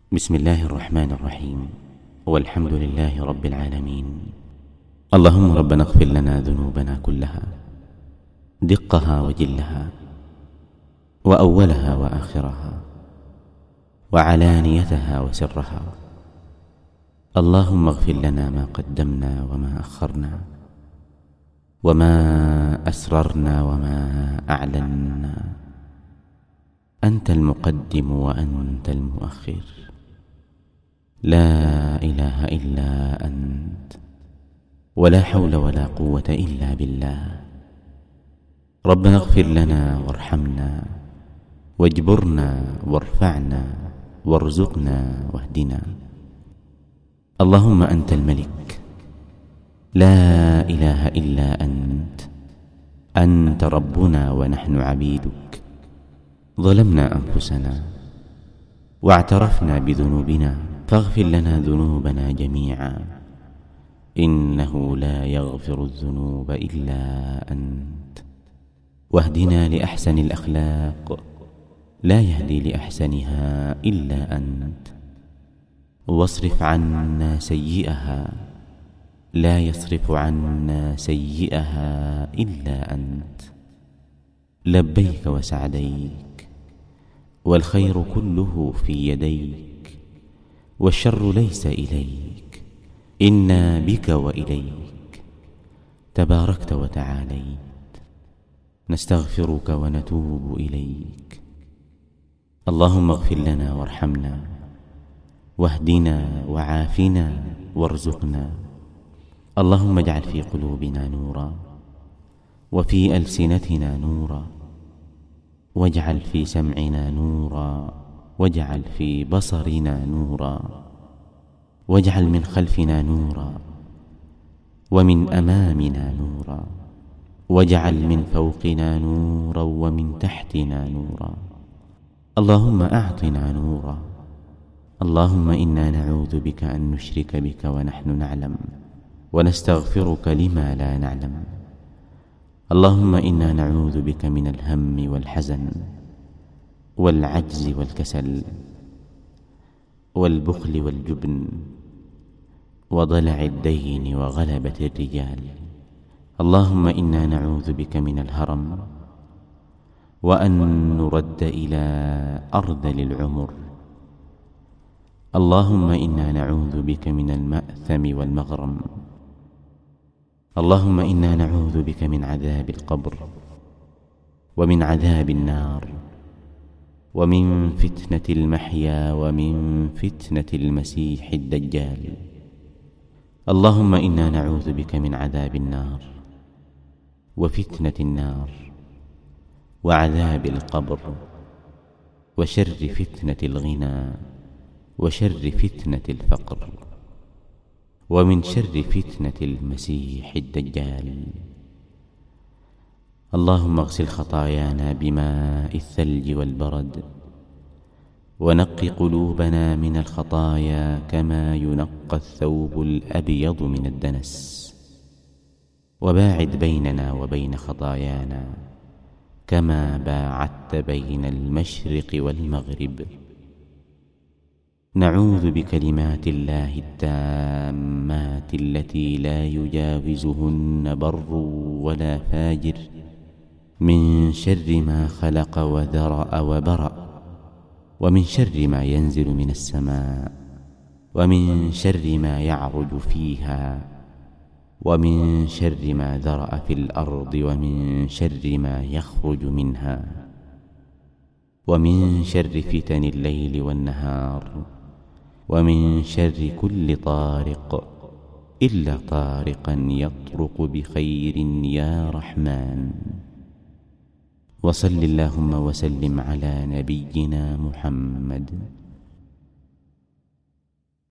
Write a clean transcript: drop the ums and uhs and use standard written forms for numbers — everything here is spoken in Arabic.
بسم الله الرحمن الرحيم، والحمد لله رب العالمين. اللهم ربنا اغفر لنا ذنوبنا كلها، دقها وجلها، وأولها وآخرها، وعلانيتها وسرها. اللهم اغفر لنا ما قدمنا وما أخرنا، وما أسررنا وما أعلنا. أنت المقدم وأنت المؤخر، لا إله إلا أنت، ولا حول ولا قوة إلا بالله. ربنا اغفر لنا وارحمنا واجبرنا وارفعنا وارزقنا واهدنا. اللهم أنت الملك، لا إله إلا أنت. أنت ربنا ونحن عبيدك. ظلمنا أنفسنا واعترفنا بذنوبنا، فاغفر لنا ذنوبنا جميعا، إنه لا يغفر الذنوب إلا أنت. واهدنا لأحسن الأخلاق، لا يهدي لأحسنها إلا أنت. واصرف عنا سيئها، لا يصرف عنا سيئها إلا أنت. لبيك وسعديك، والخير كله في يديك، والشر ليس إليك، إنا بك وإليك. تباركت وتعاليت، نستغفرك ونتوب إليك. اللهم اغفر لنا وارحمنا واهدنا وعافنا وارزقنا. اللهم اجعل في قلوبنا نورا، وفي ألسنتنا نورا، واجعل في سمعنا نورا، واجعل في بصرنا نورا، واجعل من خلفنا نورا، ومن أمامنا نورا، واجعل من فوقنا نورا ومن تحتنا نورا. اللهم أعطنا نورا. اللهم إنا نعوذ بك أن نشرك بك ونحن نعلم، ونستغفرك لما لا نعلم. اللهم إنا نعوذ بك من الهم والحزن والعجز والكسل والبخل والجبن وضلع الدين وغلبة الرجال. اللهم إنا نعوذ بك من الهرم، وأن نرد إلى أرذل العمر. اللهم إنا نعوذ بك من المأثم والمغرم. اللهم إنا نعوذ بك من عذاب القبر، ومن عذاب النار، ومن فتنة المحيا، ومن فتنة المسيح الدجال. اللهم إنا نعوذ بك من عذاب النار، وفتنة النار، وعذاب القبر، وشر فتنة الغنى، وشر فتنة الفقر، ومن شر فتنة المسيح الدجال. اللهم اغسل خطايانا بماء الثلج والبرد، ونق قلوبنا من الخطايا كما ينقى الثوب الأبيض من الدنس، وباعد بيننا وبين خطايانا كما باعدت بين المشرق والمغرب. نعوذ بكلمات الله التامات التي لا يجاوزهن بر ولا فاجر، من شر ما خلق وذرأ وبرأ، ومن شر ما ينزل من السماء، ومن شر ما يعرج فيها، ومن شر ما ذرأ في الأرض، ومن شر ما يخرج منها، ومن شر فتن الليل والنهار، ومن شر كل طارق إلا طارقا يطرق بخير يا رحمن. وصل اللهم وسلم على نبينا محمد.